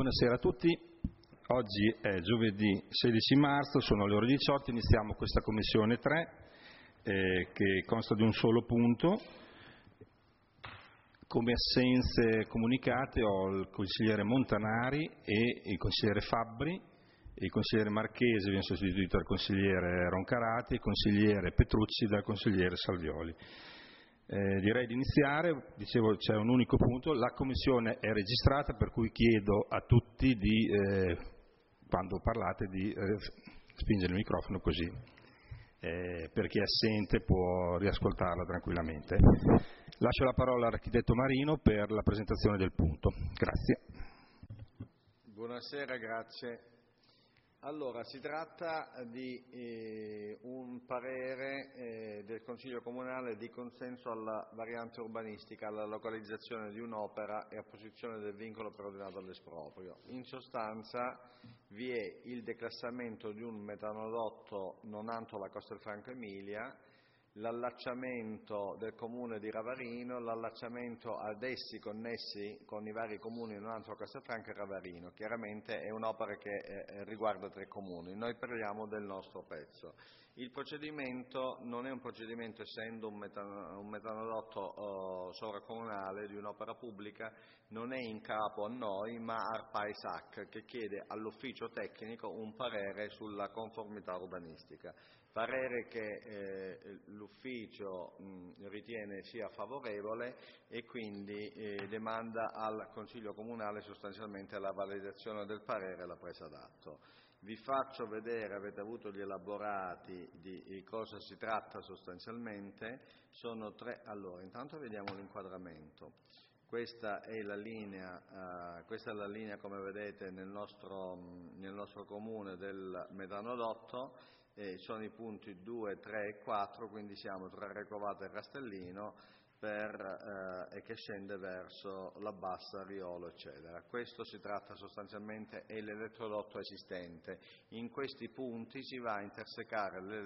Buonasera a tutti, oggi è giovedì 16 marzo, sono le ore 18, iniziamo questa commissione 3 che consta di un solo punto. Come assenze comunicate ho il consigliere Montanari e il consigliere Fabbri, il consigliere Marchese viene sostituito dal consigliere Roncarati, il consigliere Petrucci dal consigliere Salvioli. Direi di iniziare, dicevo c'è un unico punto, la commissione è registrata per cui chiedo a tutti di, quando parlate, di spingere il microfono così per chi è assente può riascoltarla tranquillamente. Lascio la parola all'architetto Marino per la presentazione del punto. Grazie. Buonasera, grazie. Allora, si tratta di un parere del Consiglio Comunale di consenso alla variante urbanistica, alla localizzazione di un'opera e apposizione del vincolo preordinato all'esproprio. In sostanza vi è il declassamento di un metanodotto Nonantola-Castelfranco Emilia, l'allacciamento del comune di Ravarino, l'allacciamento ad essi connessi con i vari comuni Nonantola, Castelfranco e Ravarino. Chiaramente è un'opera che riguarda 3 comuni. Noi parliamo del nostro pezzo. Il procedimento non è un procedimento, essendo un metanodotto sovracomunale di un'opera pubblica, non è in capo a noi, ma a ARPA e SAC, che chiede all'ufficio tecnico un parere sulla conformità urbanistica. Parere che l'ufficio ritiene sia favorevole e quindi demanda al Consiglio Comunale sostanzialmente la validazione del parere e la presa d'atto. Vi faccio vedere, avete avuto gli elaborati di cosa si tratta sostanzialmente. Sono 3, allora intanto vediamo l'inquadramento. Questa è la linea come vedete nel nostro comune del metanodotto. Sono i punti 2, 3 e 4, quindi siamo tra Recovata e Rastellino e che scende verso la Bassa, Riolo, eccetera. Questo si tratta sostanzialmente è l'elettrodotto esistente. In questi punti si va a intersecare il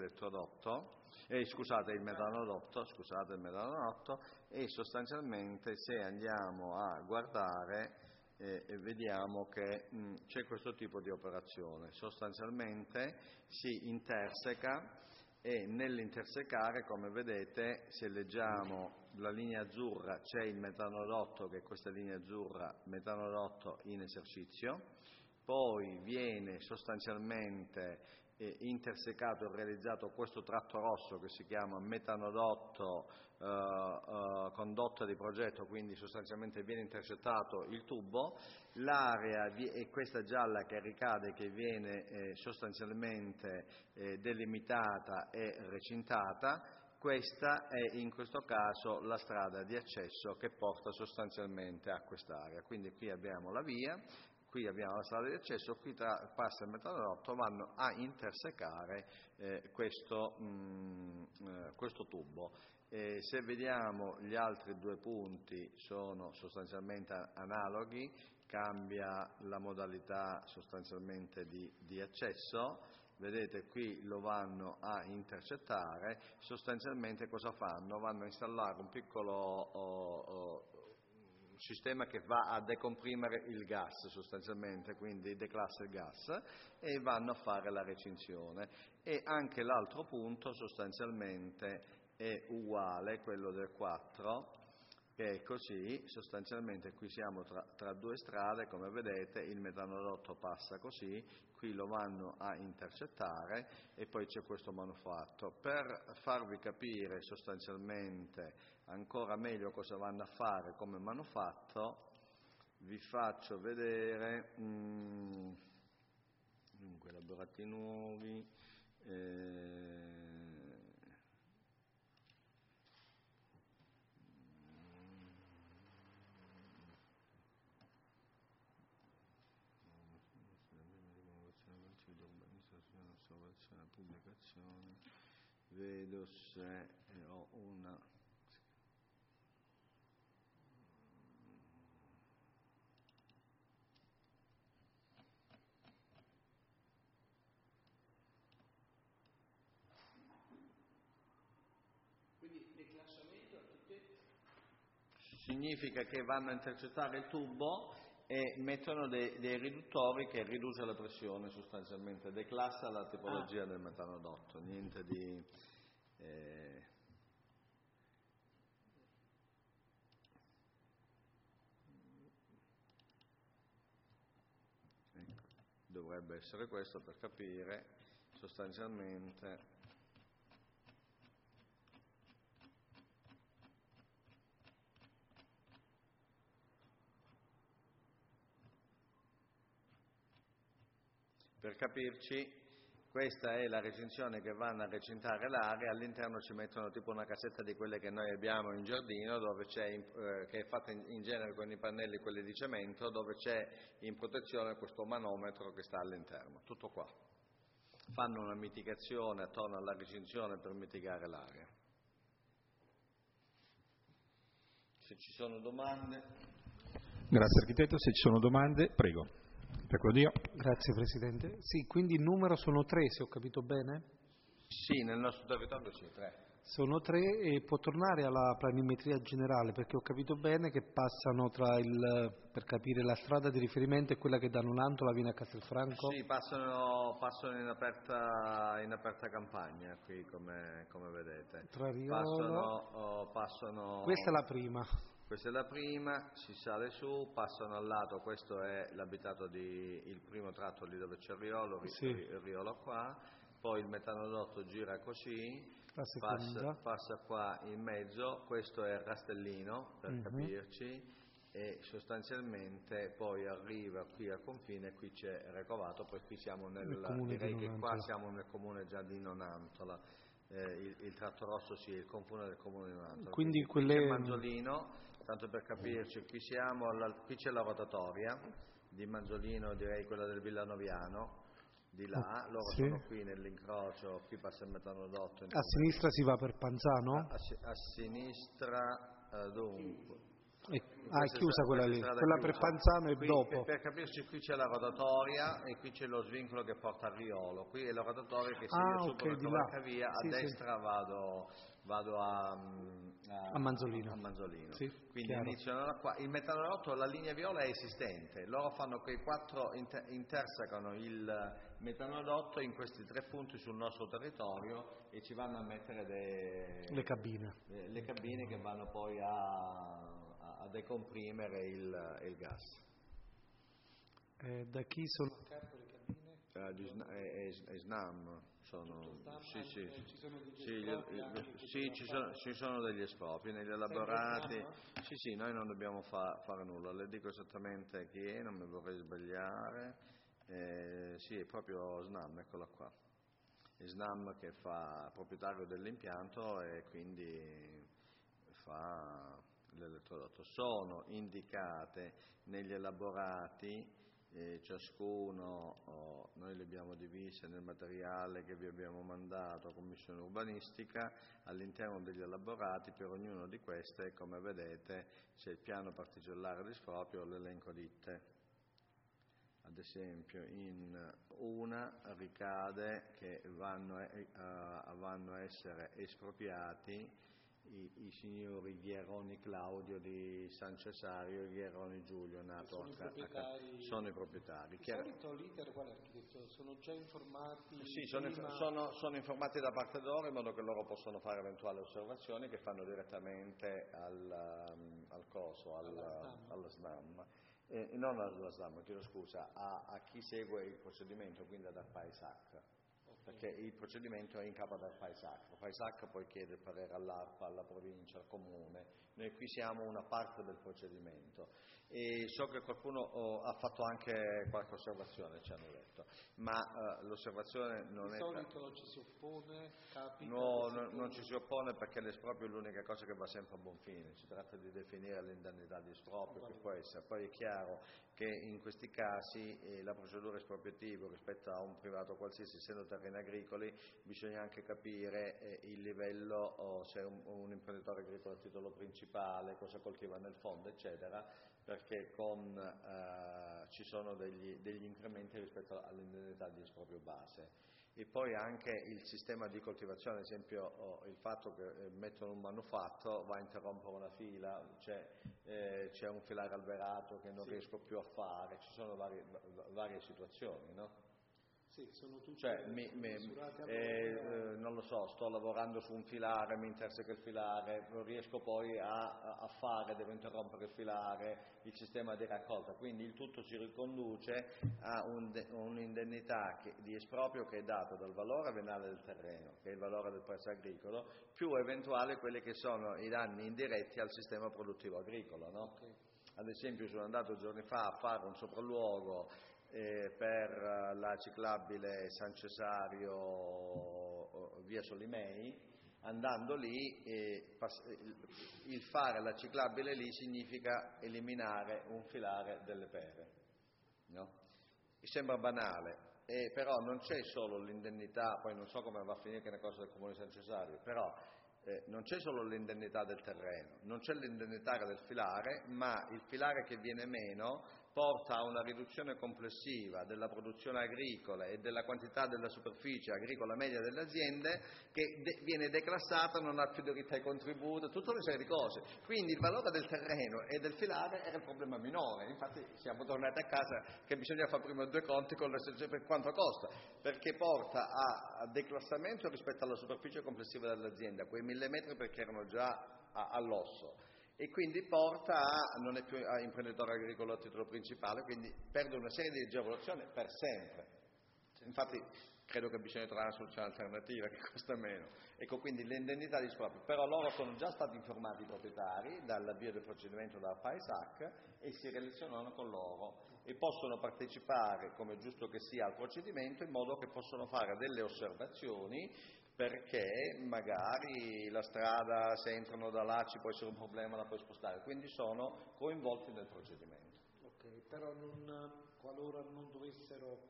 metanodotto e sostanzialmente se andiamo a guardare vediamo che c'è questo tipo di operazione. Sostanzialmente si interseca e nell'intersecare, come vedete, se leggiamo la linea azzurra, c'è il metanodotto, che è questa linea azzurra, metanodotto in esercizio, poi viene sostanzialmente intersecato e realizzato questo tratto rosso che si chiama metanodotto condotta di progetto, quindi sostanzialmente viene intercettato il tubo, l'area è questa gialla che ricade, che viene sostanzialmente delimitata e recintata. Questa è in questo caso la strada di accesso che porta sostanzialmente a quest'area, quindi qui abbiamo la via, qui abbiamo la strada di accesso, qui passa il metanodotto, vanno a intersecare questo tubo. Se vediamo gli altri 2 punti sono sostanzialmente analoghi, cambia la modalità sostanzialmente di accesso. Vedete qui lo vanno a intercettare, sostanzialmente cosa fanno? Vanno a installare un piccolo sistema che va a decomprimere il gas sostanzialmente, quindi declassa il gas e vanno a fare la recinzione. E anche l'altro punto sostanzialmente è uguale, quello del 4, che è così, sostanzialmente qui siamo tra 2 strade, come vedete il metanodotto passa così, qui lo vanno a intercettare e poi c'è questo manufatto. Per farvi capire sostanzialmente ancora meglio cosa vanno a fare come manufatto, vi faccio vedere, dunque, elaborati nuovi, pubblicazione, vedo se ho una. Quindi declassamento significa che vanno a intercettare il tubo e mettono dei riduttori che riduce la pressione sostanzialmente, declassa la tipologia del metanodotto, niente di... dovrebbe essere questo per capire sostanzialmente. Per capirci, questa è la recinzione che vanno a recintare l'area, all'interno ci mettono tipo una casetta di quelle che noi abbiamo in giardino, dove c'è, che è fatta in genere con i pannelli quelli di cemento, dove c'è in protezione questo manometro che sta all'interno, tutto qua. Fanno una mitigazione attorno alla recinzione per mitigare l'area. Se ci sono domande... Grazie architetto, se ci sono domande, prego. Grazie Presidente. Sì, quindi il numero sono 3, se ho capito bene? Sì, nel nostro territorio sì, 3. Sono 3 e può tornare alla planimetria generale, perché ho capito bene che passano per capire la strada di riferimento è quella che da Nonantola viene a Castelfranco? Sì, passano in aperta campagna qui, come vedete. Tra Riolo... Passano... Questa è la prima. Questa è la prima, si sale su, passano al lato, questo è l'abitato il primo tratto lì dove c'è il Riolo, sì. Il Riolo qua, poi il metanodotto gira così, passa qua in mezzo, questo è il Rastellino, per capirci, e sostanzialmente poi arriva qui al confine e qui c'è Recovato, poi qui siamo direi che qua siamo nel comune già di Nonantola, il tratto rosso sì, il confine del comune di Nonantola. Quindi c'è Manzolino. Tanto per capirci, qui c'è la rotatoria di Manzolino, direi quella del Villanoviano, di là, loro sono qui nell'incrocio, qui passa il metanodotto. A sinistra si va per Panzano? A sinistra, dunque. È chiusa quella lì, quella per Panzano è dopo. Per capirci, qui c'è la rotatoria e qui c'è lo svincolo che porta al Riolo, qui è la rotatoria che se io supero la cavalcavia, a destra vado a Manzolino. Sì, quindi iniziano da qua. Il metanodotto, la linea viola è esistente, loro fanno quei 4, intersecano il metanodotto in questi 3 punti sul nostro territorio e ci vanno a mettere le cabine che vanno poi a decomprimere il gas. Da chi sono le cabine? È SNAM. Ci sono degli espropri negli elaborati. Sì, noi non dobbiamo fare nulla, le dico esattamente chi è, non mi vorrei sbagliare. Sì, è proprio SNAM, eccola qua. È SNAM che fa proprietario dell'impianto e quindi fa l'elettrodotto. Sono indicate negli elaborati, ciascuno, noi le abbiamo divise nel materiale che vi abbiamo mandato a Commissione Urbanistica, all'interno degli elaborati per ognuno di queste, come vedete, c'è il piano particellare di esproprio, l'elenco ditte. Ad esempio in una ricade che vanno a essere espropriati i signori Ghieroni Claudio di San Cesario e Ghieroni Giulio nato sono i proprietari. Di solito l'iter qual è, architetto? Sono già informati? Sì, sono informati da parte loro in modo che loro possono fare eventuali osservazioni che fanno direttamente al coso, alla SNAM. Non alla SNAM, chiedo scusa, a chi segue il procedimento, quindi ad ARPA-ESAC. Perché il procedimento è in capo ad ARPA-ESAC. ARPA-ESAC poi chiede il parere all'ARPA, alla provincia, al comune. Noi qui siamo una parte del procedimento e so che qualcuno ha fatto anche qualche osservazione, ci hanno detto, ma l'osservazione non è... Di solito ci si oppone, capita? No, non ci si oppone perché l'esproprio è l'unica cosa che va sempre a buon fine, si tratta di definire l'indennità di esproprio che può essere. Poi è chiaro che in questi casi la procedura espropriativa rispetto a un privato qualsiasi, essendo terreni agricoli, bisogna anche capire il livello, se è un imprenditore agricolo a titolo principale, cosa coltiva nel fondo, eccetera, perché ci sono degli incrementi rispetto all'indennità di esproprio base. E poi anche il sistema di coltivazione, ad esempio il fatto che mettono un manufatto va a interrompere una fila, c'è un filare alberato che non riesco più a fare, ci sono varie situazioni, no? Sì, sono tutte non lo so, sto lavorando su un filare, mi interessa che il filare, non riesco poi a fare, devo interrompere il filare, il sistema di raccolta, quindi il tutto si riconduce a un'indennità di esproprio che è data dal valore venale del terreno, che è il valore del prezzo agricolo, più eventuali quelli che sono i danni indiretti al sistema produttivo agricolo, no? Okay. Ad esempio sono andato giorni fa a fare un sopralluogo per la ciclabile San Cesario via Solimei. Andando lì, il fare la ciclabile lì significa eliminare un filare delle pere, no? Mi sembra banale, però non c'è solo l'indennità, poi non so come va a finire che è una cosa del Comune di San Cesario, però non c'è solo l'indennità del terreno, non c'è l'indennità del filare, ma il filare che viene meno porta a una riduzione complessiva della produzione agricola e della quantità della superficie agricola media delle aziende, che viene declassata, non ha più diritto ai contributi, tutta una serie di cose. Quindi il valore del terreno e del filare era il problema minore, infatti siamo tornati a casa che bisogna fare prima due conti con per quanto costa, perché porta a declassamento rispetto alla superficie complessiva dell'azienda, quei 1000 metri perché erano già all'osso, e quindi porta non è più imprenditore agricolo a titolo principale, quindi perde una serie di agevolazioni per sempre. Infatti credo che bisogna trovare una soluzione alternativa che costa meno. Ecco, quindi le indennità di esproprio, però loro sono già stati informati i proprietari dall'avvio del procedimento dalla FAISAC e si relazionano con loro e possono partecipare, come è giusto che sia, al procedimento, in modo che possono fare delle osservazioni, perché magari la strada, se entrano da là ci può essere un problema, la puoi spostare, quindi sono coinvolti nel procedimento. Ok, però qualora non dovessero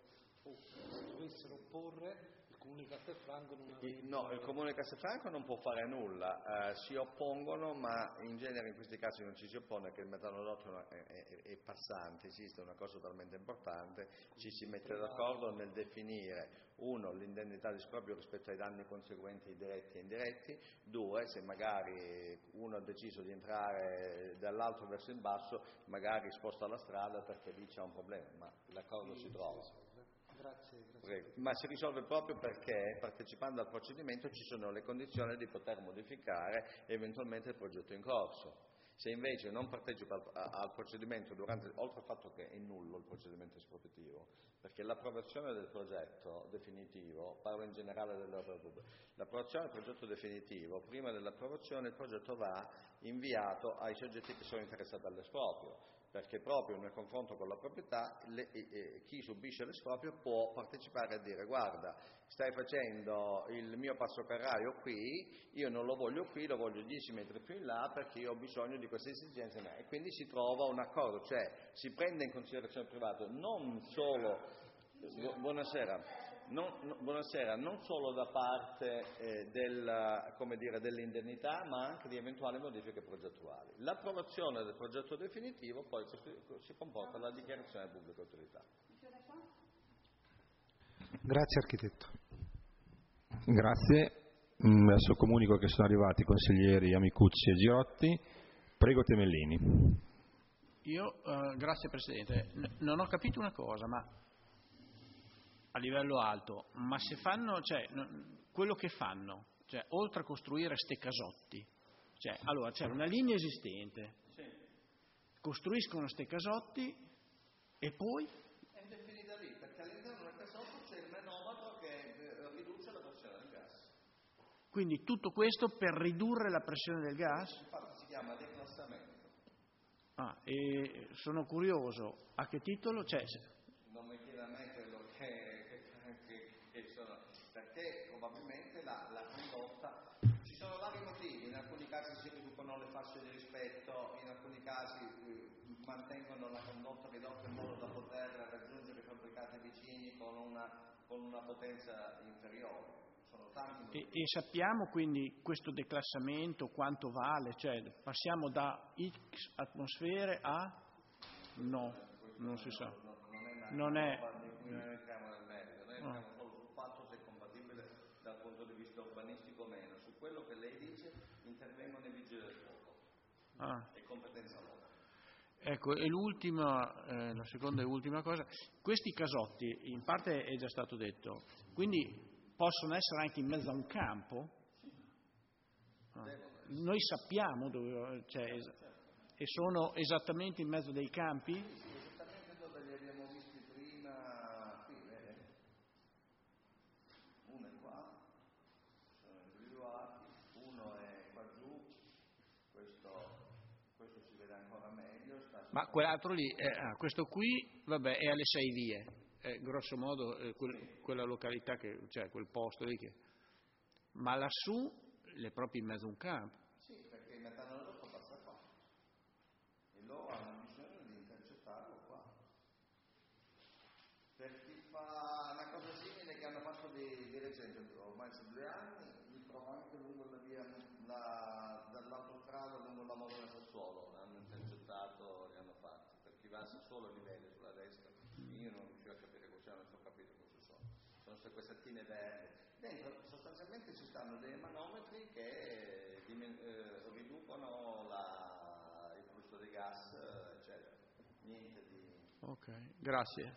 opporre, il Comune di Castelfranco non avrebbe... No, il Comune di Castelfranco non può fare nulla, si oppongono, ma in genere in questi casi non ci si oppone perché il metanodotto è passante, esiste una cosa talmente importante, ci si mette d'accordo nel definire, uno, l'indennità di esproprio rispetto ai danni conseguenti diretti e indiretti, due, se magari uno ha deciso di entrare dall'alto verso il basso, magari sposta la strada perché lì c'è un problema, ma l'accordo si trova. Grazie. Prego. Ma si risolve proprio perché partecipando al procedimento ci sono le condizioni di poter modificare eventualmente il progetto in corso. Se invece non partecipa al procedimento oltre al fatto che è nullo il procedimento espropriativo, perché l'approvazione del progetto definitivo, parlo in generale dell'opera pubblica, l'approvazione del progetto definitivo, prima dell'approvazione il progetto va inviato ai soggetti che sono interessati all'esproprio, perché proprio nel confronto con la proprietà chi subisce l'esproprio può partecipare a dire: guarda, stai facendo il mio passocarraio qui, io non lo voglio qui, lo voglio 10 metri più in là perché io ho bisogno di queste esigenze, e quindi si trova un accordo, cioè si prende in considerazione il privato non solo buonasera, non solo da parte dell'indennità, ma anche di eventuali modifiche progettuali. L'approvazione del progetto definitivo poi si comporta la dichiarazione di pubblica utilità. Grazie architetto. Grazie. Adesso comunico che sono arrivati i consiglieri Amicucci e Girotti. Prego Temellini. Grazie Presidente, non ho capito una cosa, ma a livello alto, ma se fanno, quello che fanno, oltre a costruire ste casotti, allora c'è una linea esistente, costruiscono ste casotti e poi? È definita lì, perché all'interno del casotto c'è il manometro che riduce la pressione del gas. Quindi tutto questo per ridurre la pressione del gas? Infatti si chiama declassamento. E sono curioso, a che titolo? Non mi chiede a me quello che sono, perché probabilmente la condotta, ci sono vari motivi, in alcuni casi si riducono le fasce di rispetto, in alcuni casi mantengono la condotta ridotta in modo da poter raggiungere i fabbricati vicini con una potenza inferiore. Sono tanti motivi. E sappiamo quindi questo declassamento quanto vale? Passiamo da X atmosfere a? No, non si sa. Non è. Noi entriamo nel merito, noi entriamo solo sul fatto se è compatibile. È competenza loro. Ecco, e la seconda e ultima cosa, questi casotti, in parte è già stato detto, quindi possono essere anche in mezzo a un campo? Noi sappiamo dove, e sono esattamente in mezzo dei campi? Esattamente dove li abbiamo visti prima, qui, vedi? Uno è qua, sono individuati, uno è qua giù, questo si vede ancora meglio. Ma quell'altro lì, questo qui, vabbè, è alle 6 vie, grosso modo quella località, cioè quel posto lì ma lassù è proprio in mezzo a un campo. Sì, perché il metanolotto passa qua e loro hanno bisogno di intercettarlo qua. Per chi fa una cosa simile che hanno fatto di recente, ormai sono 2 anni, li trovo anche lungo la via dall'autostrada lungo la Modena Sassuolo, hanno intercettato, li hanno fatti. Per chi va a Sassuolo li vede sulla destra, io non riuscivo a capire cosa, non ho capito cosa sono. Sono queste settine verdi. Dentro sostanzialmente ci stanno dei manometri che riducono il flusso di gas, eccetera. Niente di... Ok, grazie.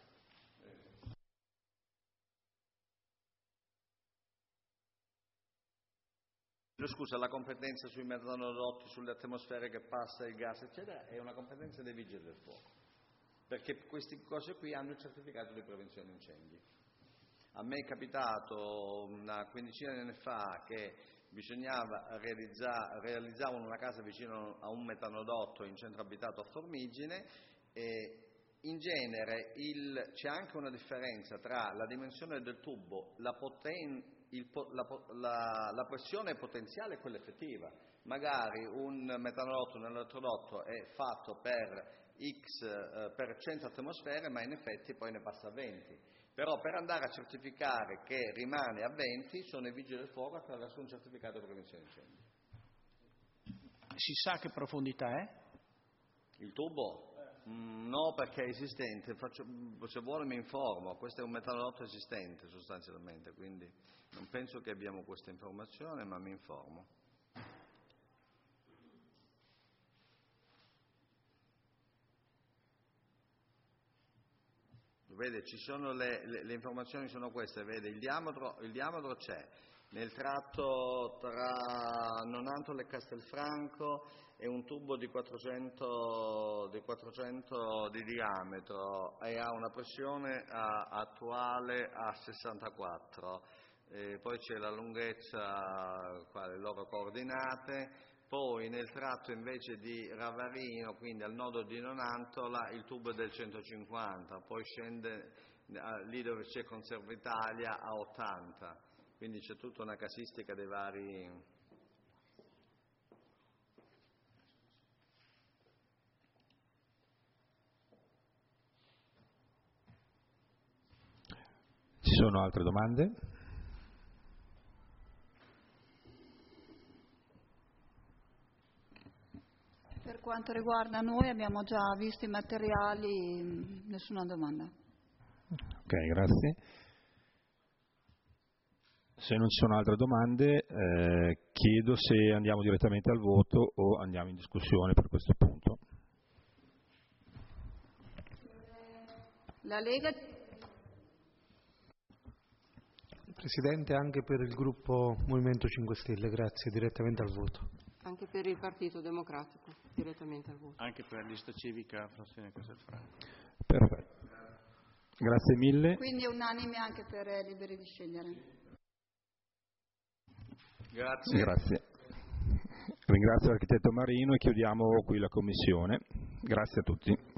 Scusa, la competenza sui metanodotti, sulle atmosfere che passa il gas, eccetera, è una competenza dei vigili del fuoco. Perché queste cose qui hanno il certificato di prevenzione incendi. A me è capitato una quindicina di anni fa che realizzavano una casa vicino a un metanodotto in centro abitato a Formigine e in genere c'è anche una differenza tra la dimensione del tubo, la pressione potenziale e quella effettiva. Magari un metanodotto, un elettrodotto è fatto per 100 atmosfere, ma in effetti poi ne passa a 20. Però per andare a certificare che rimane a 20 sono i vigili del fuoco attraverso un certificato di prevenzione incendi. Si sa che profondità è? Il tubo? No, perché è esistente. Se vuole mi informo. Questo è un metanodotto esistente sostanzialmente, quindi non penso che abbiamo questa informazione, ma mi informo. Vede, ci sono le informazioni sono queste, vede, il diametro c'è, nel tratto tra Nonantola e Castelfranco è un tubo di 400 di diametro e ha una pressione attuale a 64, poi c'è la lunghezza, le loro coordinate. Poi nel tratto invece di Ravarino, quindi al nodo di Nonantola, il tubo è del 150, poi scende lì dove c'è Conserva Italia a 80, quindi c'è tutta una casistica dei vari... Ci sono altre domande? Per quanto riguarda noi abbiamo già visto i materiali, nessuna domanda. Ok, grazie. Se non ci sono altre domande, chiedo se andiamo direttamente al voto o andiamo in discussione per questo punto. La Lega. Presidente, anche per il gruppo Movimento 5 Stelle, grazie, direttamente al voto. Anche per il Partito Democratico, direttamente al voto. Anche per Lista Civica, frazione Castelfranco. Perfetto. Grazie mille. Quindi è unanime anche per Liberi di Scegliere. Grazie. Ringrazio l'architetto Marino e chiudiamo qui la commissione. Grazie a tutti.